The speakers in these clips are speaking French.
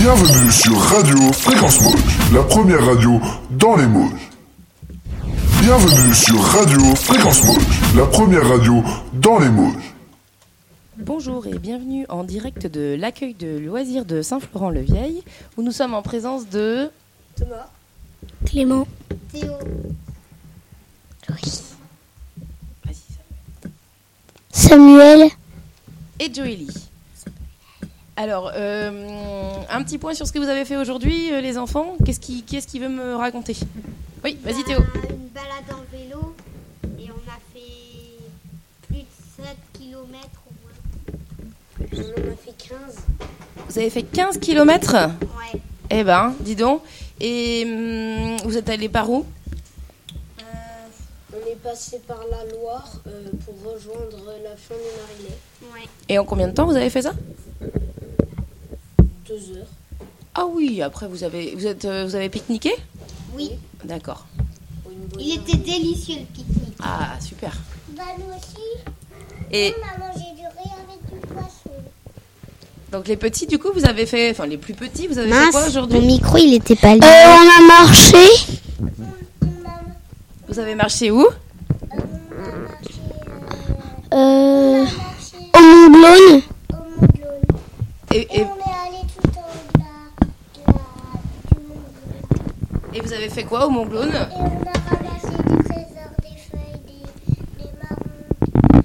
Bienvenue sur Radio Fréquence Mauge, la première radio dans les Mauges. Bienvenue sur Radio Fréquence Mauge, la première radio dans les Mauges. Bonjour et bienvenue en direct de l'accueil de loisirs de Saint-Florent-le-Vieil, où nous sommes en présence de... Thomas, Clément, Théo, Samuel, et Joélie. Alors, un petit point sur ce que vous avez fait aujourd'hui, les enfants. Qui est-ce qui veut me raconter? Oui, vas-y Théo. Une balade en vélo et on a fait plus de 7 km au moins. On en a fait 15. Vous avez fait 15 km? Ouais. Eh ben, dis donc. Et vous êtes allés par où? On est passé par la Loire pour rejoindre la fin du Marillet. Ouais. Et en combien de temps vous avez fait ça? 2 heures. Ah oui, après vous avez pique-niqué? Oui. D'accord. Il était délicieux le pique-nique. Ah, super. Bah nous aussi, Et on a mangé du riz avec du poisson. donc les petits, du coup, vous avez fait... Enfin, les plus petits, vous avez fait quoi mon aujourd'hui? micro il était pas lié. On a marché Vous avez marché où? au Mont-Blône. Et, On est allé tout en haut du Mont-Blône. et vous avez fait quoi au Mont-Blône? Et on a ramassé des trésors, des feuilles, des marrons,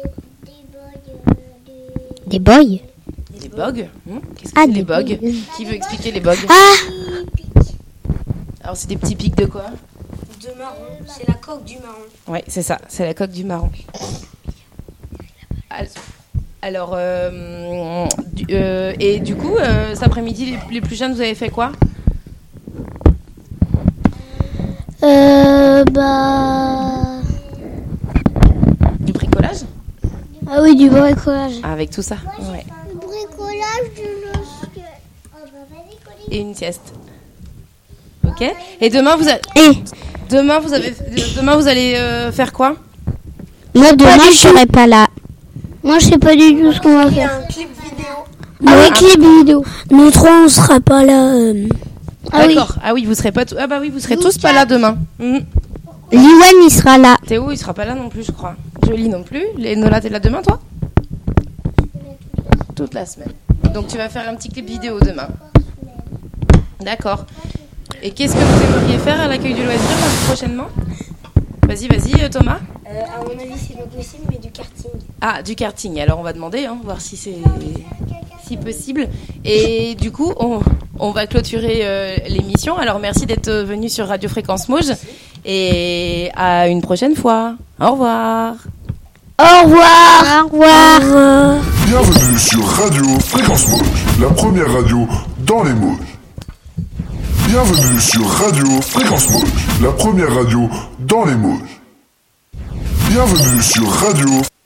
des boys, Des boys. Des bogues. Qu'est-ce que Ah, c'est les des bogues? bogues. Qui veut expliquer les bogues? pics. Alors, c'est des petits pics de quoi? De marron, c'est la coque du marron. Ouais, c'est ça. C'est la coque du marron. Alors, et du coup, cet après-midi, les plus jeunes, vous avez fait quoi? Du bricolage? Ah oui, du bricolage. Ah, avec tout ça? Ouais. Le bricolage du monsieur. Oh bah vas-y, Colline. Et une sieste. Ok. Et demain, demain, vous allez faire quoi? Moi demain je serai pas là. Moi je sais pas du tout ce qu'on va Il y a faire. un clip vidéo. Avec clip vidéo. Nous trois on sera pas là. Ah oui. D'accord. Ah oui, vous serez pas ah bah oui, vous serez tous pas là demain. Liwan il sera là. Théo, il sera pas là non plus, je crois. Jolie non plus. Nola, t'es là demain, toi? Toute la semaine. Donc tu vas faire un petit clip vidéo demain. D'accord. Et qu'est-ce que vous aimeriez faire à l'accueil du loisir prochainement? Vas-y, Thomas. À mon avis, c'est pas possible, mais du karting. Ah, du karting. Alors on va demander, voir si c'est possible. Et du coup, on va clôturer l'émission. Alors merci d'être venu sur Radio Fréquence Mauge. Et à une prochaine fois. Au revoir. Au revoir. Au revoir. Bienvenue sur Radio Fréquence Mauge, la première radio dans les Mauges. Bienvenue sur Radio Fréquence Mauge, la première radio dans les Mauges. Bienvenue sur Radio